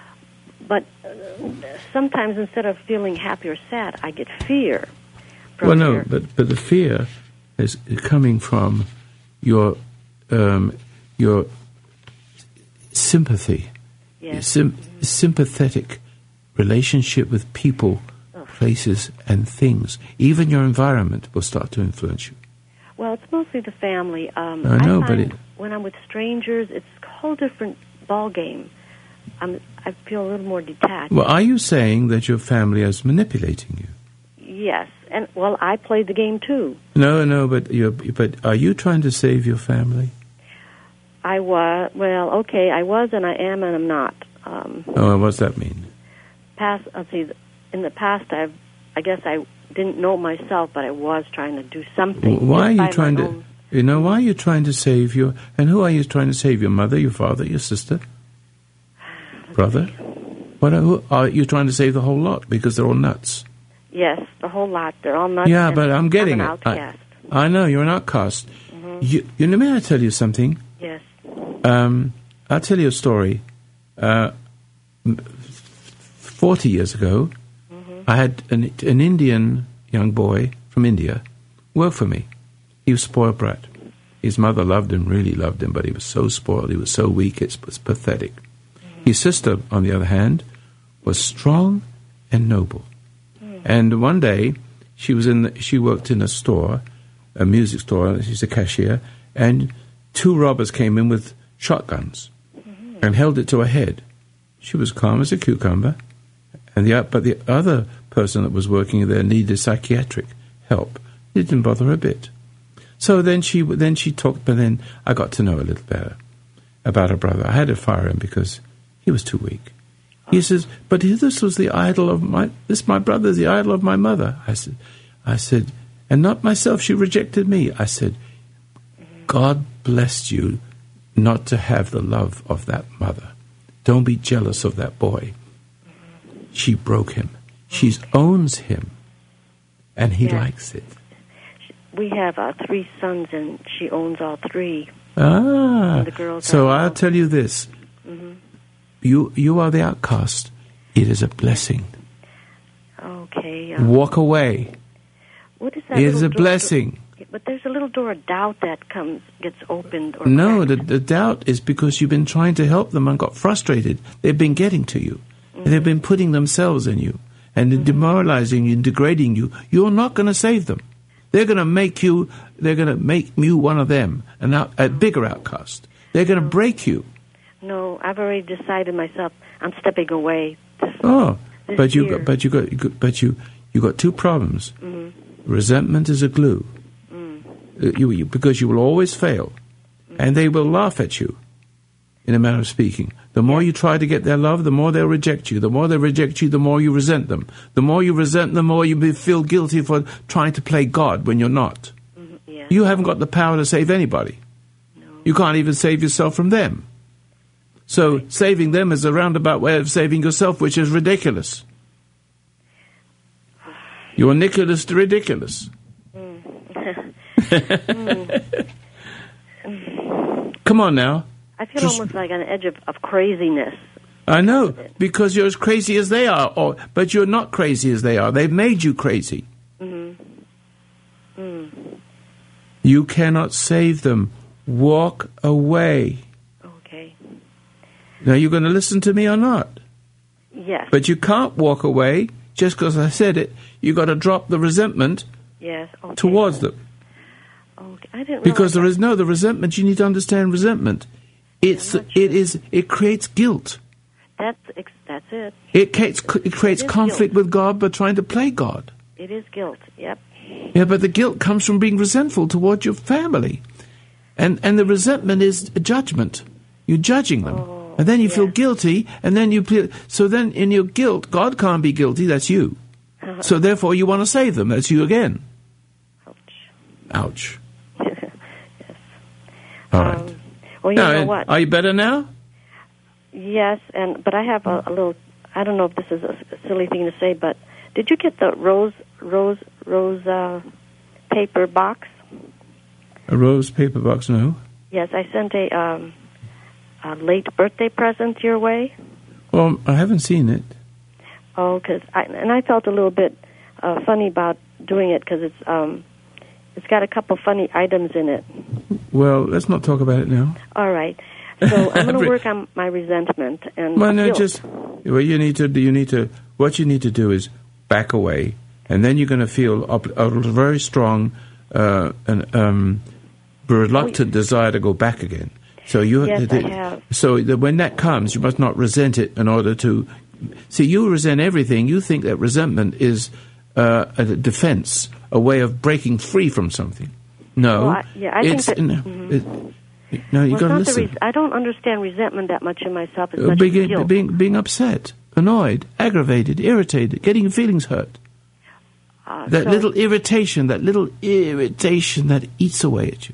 but uh, sometimes instead of feeling happy or sad, I get fear. Well, no, your... but but the fear is coming from your um, your sympathy, yes. your sim- mm-hmm. sympathetic relationship with people, oh. places, and things. Even your environment will start to influence you. Well, it's mostly the family. Um, I know, I but it... when I'm with strangers, it's a whole different ball game. I'm, I feel a little more detached. Well, are you saying that your family is manipulating you? Yes, and well, I played the game too. No, no, but you're, but are you trying to save your family? I was. Well, okay, I was, and I am, and I'm not. Um, oh, what does that mean? Past, let's see. In the past, I've. I guess I didn't know myself, but I was trying to do something. Why are you trying to? Own. You know, why are you trying to save your? And who are you trying to save? Your mother, your father, your sister, brother? What are, who, are you trying to save the whole lot because they're all nuts? Yes, the whole lot. They're all nuts. Yeah, but I'm getting I'm an it. outcast. I, I know you're an outcast. Mm-hmm. You, you know, may I tell you something? Yes. Um, I'll tell you a story. Uh, Forty years ago, mm-hmm. I had an, an Indian young boy from India work for me. He was spoiled brat. His mother loved him, really loved him, but he was so spoiled. He was so weak. It was pathetic. Mm-hmm. His sister, on the other hand, was strong and noble. And one day, she was in. The, she worked in a store, a music store. She's a cashier, and two robbers came in with shotguns mm-hmm. and held it to her head. She was calm as a cucumber, and the but the other person that was working there needed psychiatric help. It didn't bother her a bit. So then she then she talked. But then I got to know a little better about her brother. I had to fire him because he was too weak. He says, but this was the idol of my, this my brother is the idol of my mother. I said, I said, and not myself, she rejected me. I said, God blessed you not to have the love of that mother. Don't be jealous of that boy. She broke him. She owns him, and he Yeah. likes it. We have uh, three sons, and she owns all three. Ah, And the girls so are I'll all- tell you this. You you are the outcast. It is a blessing. Okay. Uh, Walk away. what is that? It is little a door- blessing. But there's a little door of doubt that comes, gets opened. Or No, the, cracked. the doubt is because you've been trying to help them and got frustrated. They've been getting to you. And they've been putting themselves in you and demoralizing you and degrading you. You're not going to save them. They're going to make you, they're going to make you one of them, an out, a bigger outcast. They're going to break you. No, I've already decided myself. I'm stepping away. This, Oh, this but you year. got, but you got, you got, but you, you got two problems. Mm-hmm. Resentment is a glue, Mm. Uh, you, you, because you will always fail, and they will laugh at you. In a manner of speaking, the more you try to get their love, the more they'll reject you. The more they reject you, the more you resent them. The more you resent them, the more you be- feel guilty for trying to play God when you're not. Mhm, yeah. You haven't got the power to save anybody. You can't even save yourself from them. So saving them is a roundabout way of saving yourself, which is ridiculous. You're Nicholas the Ridiculous. Come on now. I feel Just- almost like on the edge of, of craziness. I know, because you're as crazy as they are, or, but you're not crazy as they are. They've made you crazy. Mm-hmm. Mm. You cannot save them. Walk away. Okay. Now, you're going to listen to me or not? Yes. But you can't walk away just because I said it. You've got to drop the resentment yes. Okay. towards them. Okay. I didn't Because there realize is no, the resentment, you need to understand resentment. It's, I'm not sure. it is, it creates guilt. that. That's ex- that's it. It creates, it creates It is conflict guilt. with God by trying to play God. It is guilt. Yep. Yeah, but the guilt comes from being resentful toward your family. And and the resentment is a judgment. You're judging them. Oh, and then you feel yeah. guilty, and then you feel... So then in your guilt, God can't be guilty, that's you. So therefore you want to save them, that's you again. Ouch. Ouch. yes. All right. Um, well, you Now, know and what? are you better now? Yes, and but I have a, a little. I don't know if this is a silly thing to say, but did you get the rose rose rose uh, paper box? A rose paper box, no. Yes, I sent a, um, a late birthday present your way. Well, I haven't seen it. Oh, because I and I felt a little bit uh, funny about doing it because it's um, it's got a couple funny items in it. Well, let's not talk about it now. All right, so I'm going to work on my resentment and Well, no, guilt. just well, you need to. You need to. What you need to do is back away, and then you're going to feel a, a very strong uh, an um, reluctant desire to go back again. So you. Yes, the, I have. So that when that comes, you must not resent it in order to. See, you resent everything. You think that resentment is uh, a defense, a way of breaking free from something. No, Well, I- yeah, I think it's that- no. mhm. It, no, you Well, got to it's not the listen. res- I don't understand resentment that much in myself as Uh, much as being, guilt. being, being upset, annoyed, aggravated, irritated, getting your feelings hurt. Uh, That so- little irritation, that little irritation that eats away at you.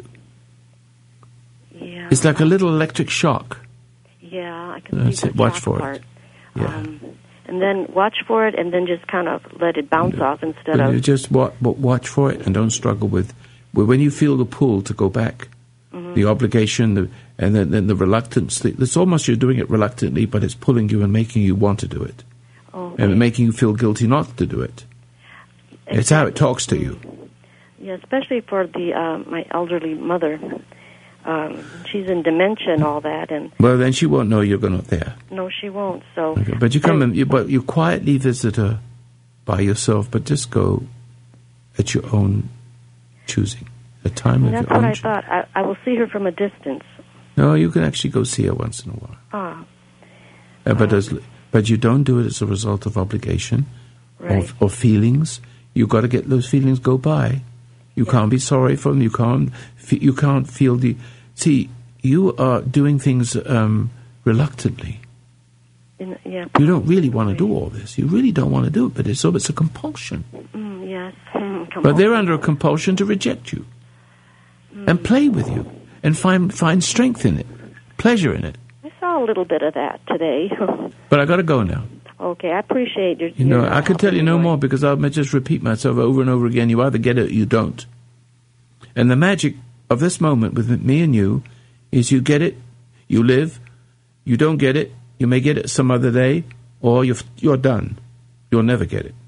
Yeah. It's like a little electric shock. Yeah, I can That's see it. the Watch shock for it. part. Yeah. Um, and then watch for it, and then just kind of let it bounce off instead But you of. just wa- but watch for it and don't struggle with. Well, when you feel the pull to go back, Mm-hmm. the obligation, the, and then, then the reluctance. the- It's almost you're doing it reluctantly, but it's pulling you and making you want to do it, Oh, and making you feel guilty not to do it. It's how it talks to you. Yeah, especially for the uh, my elderly mother. Um, she's in dementia and all that, and Well, then she won't know you're not there. no, she won't. So, Okay, but you come I- and you, but you quietly visit her by yourself, but just go at your own choosing, a time of that's your what own. I choo- thought. I, I will see her from a distance. No, you can actually go see her once in a while, Ah, uh, but as, but you don't do it as a result of obligation right. or, or feelings. You got to get those feelings go by. You can't be sorry for them. You can't. fe- You can't feel the. See, you are doing things um, reluctantly. In, yeah. You don't really want to do all this. You really don't want to do it, but it's so it's a compulsion. Mm, yes. Mm, but they're under a compulsion to reject you mm. and play with you and find find strength in it, pleasure in it. I saw a little bit of that today. But I got to go now. Okay, I appreciate your. You know, your I could tell you no more because I'll just repeat myself over and over again. You either get it or you don't. And the magic of this moment with me and you is you get it, you live, you don't get it, you may get it some other day, or you're, you're done. You'll never get it.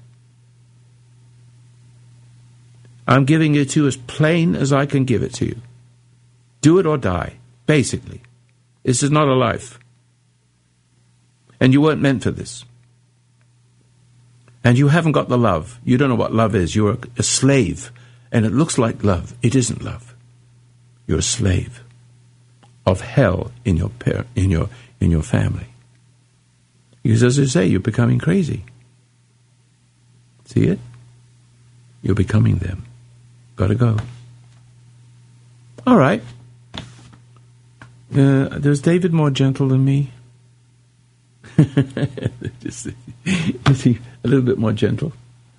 I'm giving it to you as plain as I can give it to you. Do it or die, basically. This is not a life. And you weren't meant for this. And you haven't got the love. You don't know what love is. You're a, a slave. And it looks like love. It isn't love. You're a slave of hell in your par- in your in your family. Because as I say, you're becoming crazy. See it? You're becoming them. Gotta go. All right. Uh, there's David more gentle than me. Just, is he a little bit more gentle?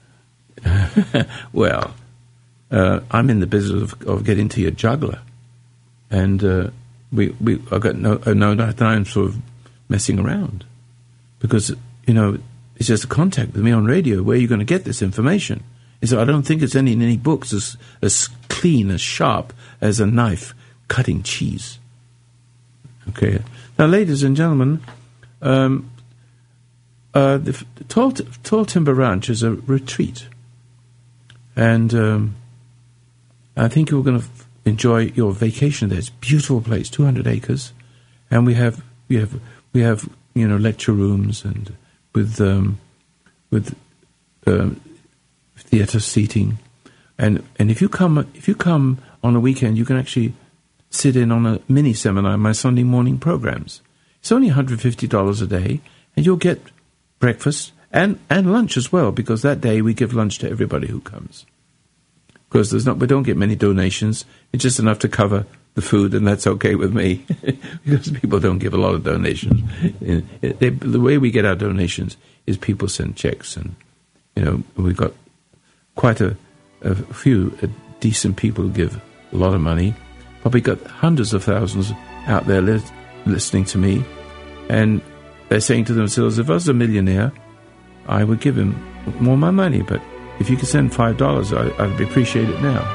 Well, uh, I'm in the business of, of getting to your juggler, and uh, we we I got no uh, no time sort of messing around, because you know it's just a contact with me on radio. Where are you going to get this information? Is I don't think it's any in any books as as clean, as sharp as a knife cutting cheese. Okay, now, ladies and gentlemen. Um, uh, the, the Tall, Tall Timber Ranch is a retreat, and um, I think you're going to f- enjoy your vacation there. It's a beautiful place, two hundred acres, and we have we have we have you know lecture rooms and with um, with um, theatre seating, and and if you come if you come on a weekend, you can actually sit in on a mini seminar in my Sunday morning programs. It's only one hundred fifty dollars a day, and you'll get breakfast and, and lunch as well, because that day we give lunch to everybody who comes. Because there's not, we don't get many donations. It's just enough to cover the food, and that's okay with me, because people don't give a lot of donations. It, they, the way we get our donations is people send checks, and you know we've got quite a, a few a decent people who give a lot of money, but we've got hundreds of thousands out there li- listening to me, and they're saying to themselves, if I was a millionaire, I would give him more of my money, but if you could send five dollars, I, I'd appreciate it now.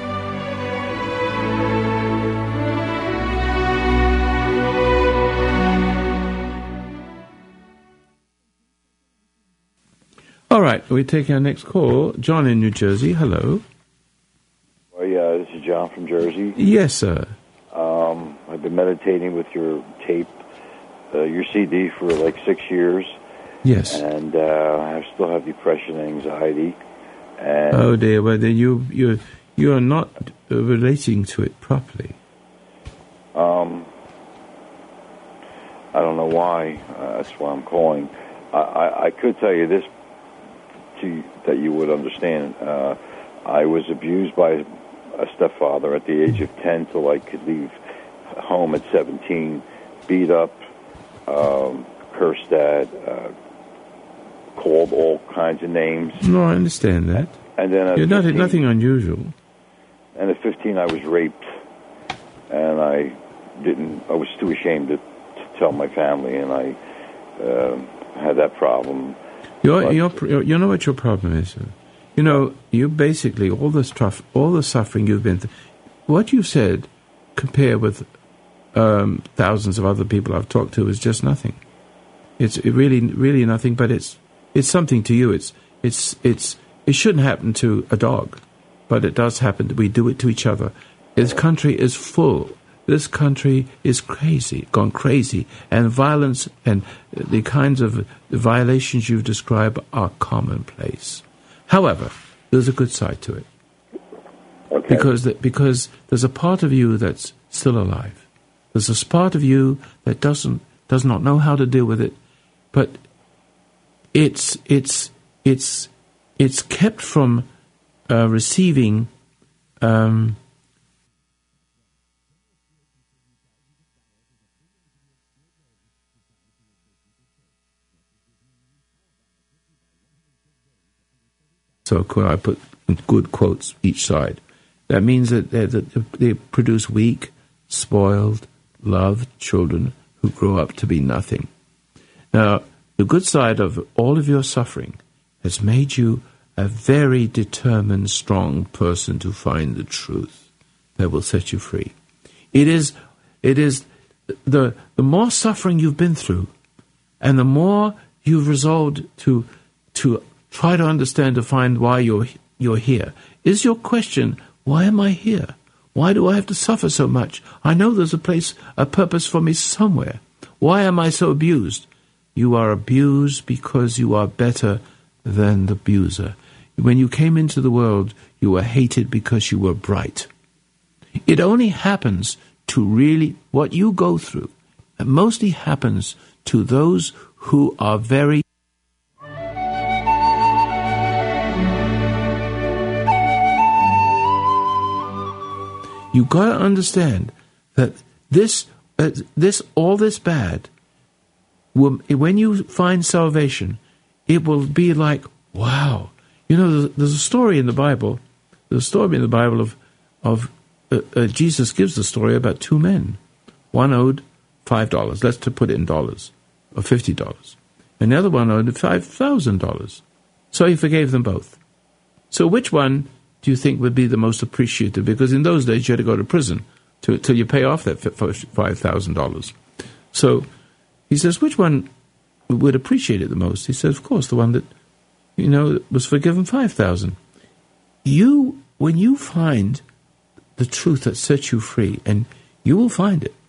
All right, we take our next call. John in New Jersey, hello. Oh, yeah, this is John from Jersey. Yes, sir. Um, I've been meditating with your tape, uh, your C D, for like six years. Yes. And uh, I still have depression and anxiety. And oh, dear. Well, then you, you, you are not uh, relating to it properly. Um, I don't know why. Uh, that's why I'm calling. I, I, I could tell you this to that you would understand. Uh, I was abused by a stepfather at the age of ten till I could leave home at seventeen, beat up, um, cursed at, uh, called all kinds of names. No, I understand that. And then at You're not, fifteen, nothing unusual. And at fifteen, I was raped, and I didn't. I was too ashamed to, to tell my family, and I uh, had that problem. Your, your, you know what your problem is, sir? You know, you basically, all the stuff, all the suffering you've been through, what you said, compared with um, thousands of other people I've talked to, is just nothing. It's really, really nothing, but it's it's something to you. It's it's it's it shouldn't happen to a dog, but it does happen. We do it to each other. This country is full. This country is crazy, gone crazy, and violence and the kinds of violations you've described are commonplace. However, there's a good side to it. Okay. Because the, because there's a part of you that's still alive. There's a part of you that doesn't does not know how to deal with it, but it's it's it's it's kept from uh, receiving. Um, So could I put good quotes each side? That means that they, that they produce weak, spoiled, loved children who grow up to be nothing. Now, the good side of all of your suffering has made you a very determined, strong person to find the truth that will set you free. It is, it is the the more suffering you've been through, and the more you've resolved to to try to understand, to find why you're you're here. Is your question, why am I here? Why do I have to suffer so much? I know there's a place, a purpose for me somewhere. Why am I so abused? You are abused because you are better than the abuser. When you came into the world, you were hated because you were bright. It only happens to really, what you go through, it mostly happens to those who are very You got to understand that this, uh, this, all this bad, will, when you find salvation, it will be like, wow. You know, there's, there's a story in the Bible. There's a story in the Bible of, of uh, uh, Jesus gives the story about two men. One owed five dollars. Let's to put it in dollars, or fifty dollars, and the other one owed five thousand dollars. So he forgave them both. So which one do you think would be the most appreciative? Because in those days you had to go to prison to, till you pay off that five thousand dollars. So he says, which one would appreciate it the most? He says, of course, the one that, you know, was forgiven five thousand dollars. You, when you find the truth that sets you free, and you will find it,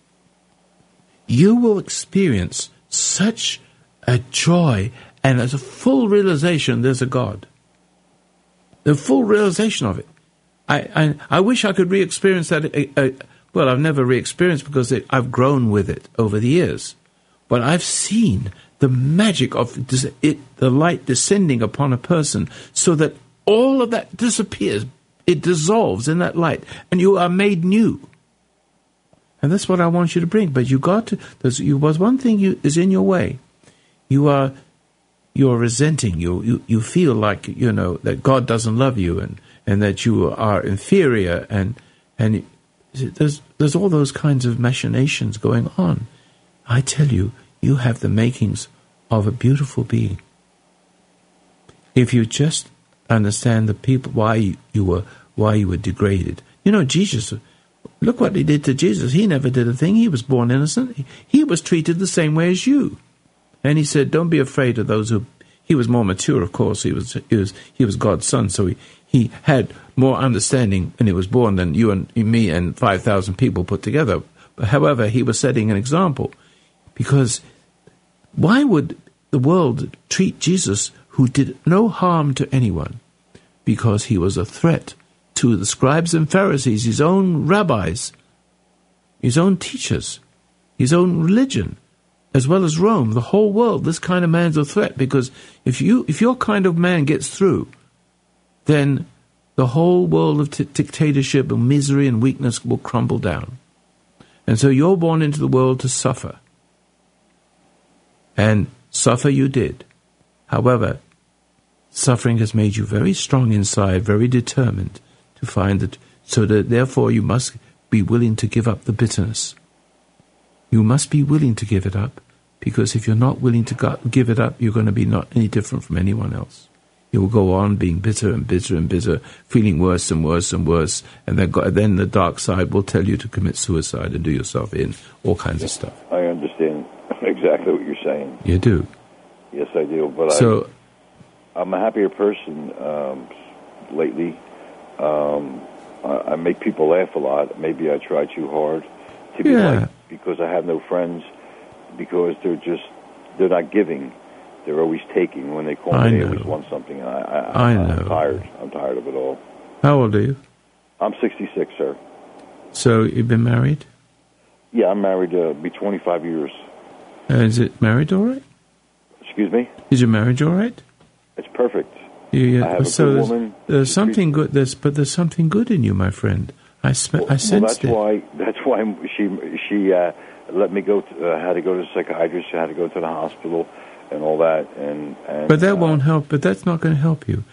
you will experience such a joy and as a full realization there's a God. The full realization of it. I, I, I wish I could re-experience that. Uh, uh, well, I've never re-experienced because it, I've grown with it over the years. But I've seen the magic of it, the light descending upon a person so that all of that disappears. It dissolves in that light, and you are made new. And that's what I want you to bring. But you got to, there's you was one thing you, is in your way. You are You're resenting, you, you you feel like, you know, that God doesn't love you, and, and that you are inferior, and and there's there's all those kinds of machinations going on. I tell you, you have the makings of a beautiful being. If you just understand the people, why you, you were why you were degraded. You know, Jesus, look what he did to Jesus. He never did a thing. He was born innocent. He, he was treated the same way as you. And he said, don't be afraid of those who... He was more mature, of course. He was he was, he was God's son, so he, he had more understanding when he was born than you and me and five thousand people put together. But however, he was setting an example. Because why would the world treat Jesus, who did no harm to anyone? Because he was a threat to the scribes and Pharisees, his own rabbis, his own teachers, his own religion, as well as Rome, the whole world. This kind of man's a threat, because if you, if your kind of man gets through, then the whole world of t- dictatorship and misery and weakness will crumble down. And so you're born into the world to suffer. And suffer you did. However, suffering has made you very strong inside, very determined to find it, so that therefore you must be willing to give up the bitterness. You must be willing to give it up. Because if you're not willing to go- give it up, you're going to be not any different from anyone else. You will go on being bitter and bitter and bitter, feeling worse and worse and worse, and then, go- then the dark side will tell you to commit suicide and do yourself in, all kinds of stuff. I understand exactly what you're saying. You do? Yes, I do. But so, I, I'm a happier person um, lately. Um, I, I make people laugh a lot. Maybe I try too hard to be yeah. liked because I have no friends. Because they're just, they're not giving. They're always taking. When they call I me, know. they always want something. I, I, I I'm know. tired. I'm tired of it all. How old are you? I'm sixty-six, sir. So you've been married? Yeah, I'm married. Uh, be twenty-five years. Uh, is it married all right? Excuse me? Is your marriage all right? It's perfect. You, you, I have a so good there's, woman. there's something good. There's, but there's something good in you, my friend. I, sm- well, I sensed well, that's it. why. That's why she she uh, let me go. To, uh, had to go to the psychiatrist. Had to go to the hospital, and all that. And, and but that uh, won't help. But that's not going to help you.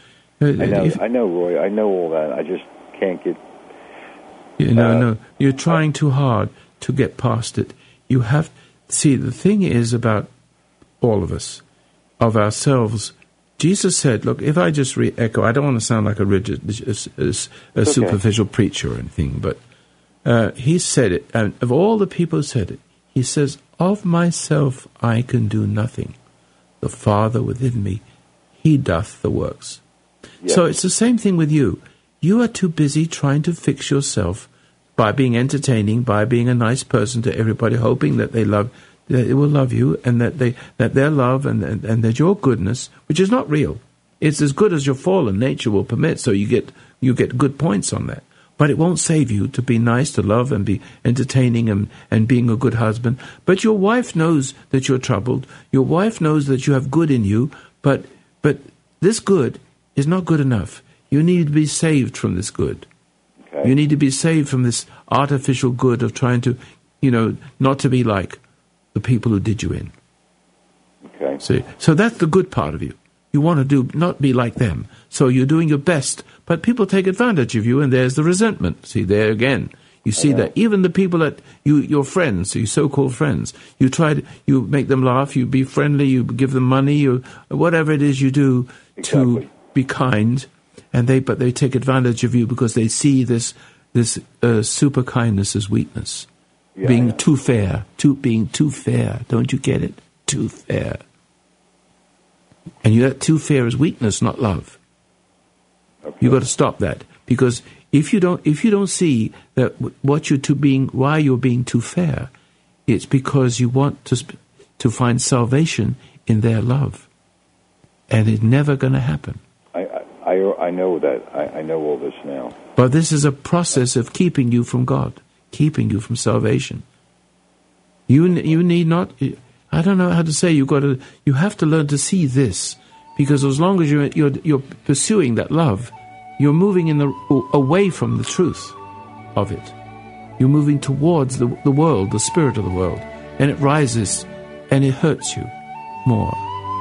Uh, I know, if, I know, Roy. I know all that. I just can't get. You know, uh, no, you're trying too hard to get past it. You have see. The thing is about all of us, of ourselves. Jesus said, "Look, if I just re-echo, I don't want to sound like a rigid, a, a, a superficial okay. preacher or anything, but uh, he said it, and of all the people who said it, he says, "Of myself I can do nothing. The Father within me, He doth the works." Yep. So it's the same thing with you. You are too busy trying to fix yourself by being entertaining, by being a nice person to everybody, hoping that they love, that it will love you, and that they that their love and, and and that your goodness, which is not real, it's as good as your fallen nature will permit. So you get you get good points on that, but it won't save you to be nice, to love, and be entertaining, and and being a good husband. But your wife knows that you're troubled. Your wife knows that you have good in you, but but this good is not good enough. You need to be saved from this good. Okay. You need to be saved from this artificial good of trying to, you know, not to be like the people who did you in. Okay. So, so that's the good part of you. You want to do not be like them. So you're doing your best, but people take advantage of you, and there's the resentment. See, there again. You see that even the people that you, your friends, your so-called friends, you try to, you make them laugh, you be friendly, you give them money, you whatever it is you do exactly. to be kind, and they but they take advantage of you because they see this this uh, super kindness as weakness, yeah, being yeah. too fair, too being too fair. Don't you get it? Too fair, and you that too fair is weakness, not love. Okay. You got to stop that, because if you don't if you don't see that what you're to being why you're being too fair, it's because you want to to find salvation in their love, and it's never going to happen. I, I, I know that. I, I know all this now. But this is a process of keeping you from God, keeping you from salvation. You you need not. I don't know how to say. You got to. You have to learn to see this, because as long as you're you're, you're pursuing that love, you're moving in the away from the truth of it. You're moving towards the the world, the spirit of the world, and it rises, and it hurts you more.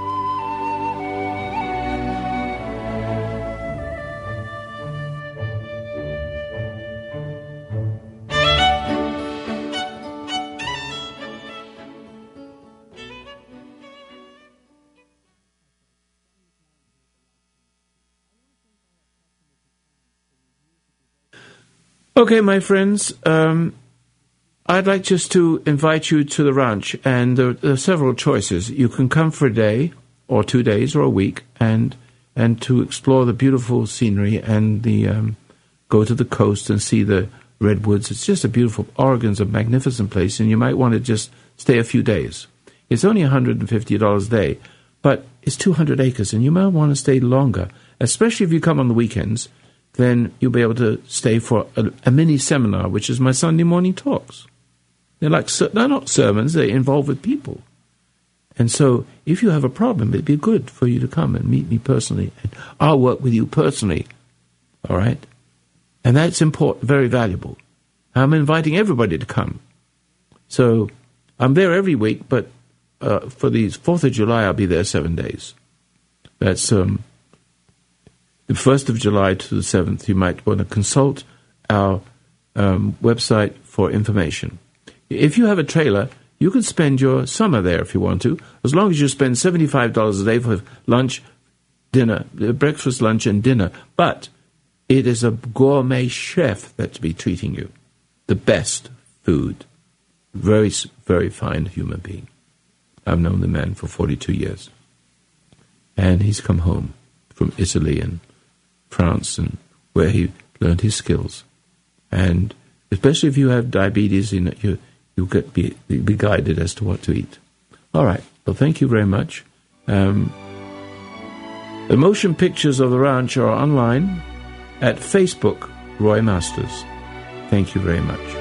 Okay, my friends, um, I'd like just to invite you to the ranch, and there, there are several choices. You can come for a day, or two days, or a week, and and to explore the beautiful scenery and the um, go to the coast and see the redwoods. It's just a beautiful. Oregon's a magnificent place, and you might want to just stay a few days. It's only one hundred fifty dollars a day, but it's two hundred acres, and you might want to stay longer, especially if you come on the weekends. Then you'll be able to stay for a, a mini seminar, which is my Sunday morning talks. They're like they're not sermons; they involve with people. And so, if you have a problem, it'd be good for you to come and meet me personally, and I'll work with you personally. All right, and that's important, very valuable. I'm inviting everybody to come. So I'm there every week, but uh, for the Fourth of July, I'll be there seven days. That's um. The first of July to the seventh, you might want to consult our um, website for information. If you have a trailer, you can spend your summer there if you want to, as long as you spend seventy-five dollars a day for lunch, dinner, breakfast, lunch, and dinner. But it is a gourmet chef that's be treating you. The best food. Very, very fine human being. I've known the man for forty-two years. And he's come home from Italy and France, and where he learned his skills. And especially if you have diabetes, you know, you you get be be guided as to what to eat. All right. Well, thank you very much. Um, the motion pictures of the ranch are online at Facebook, Roy Masters. Thank you very much.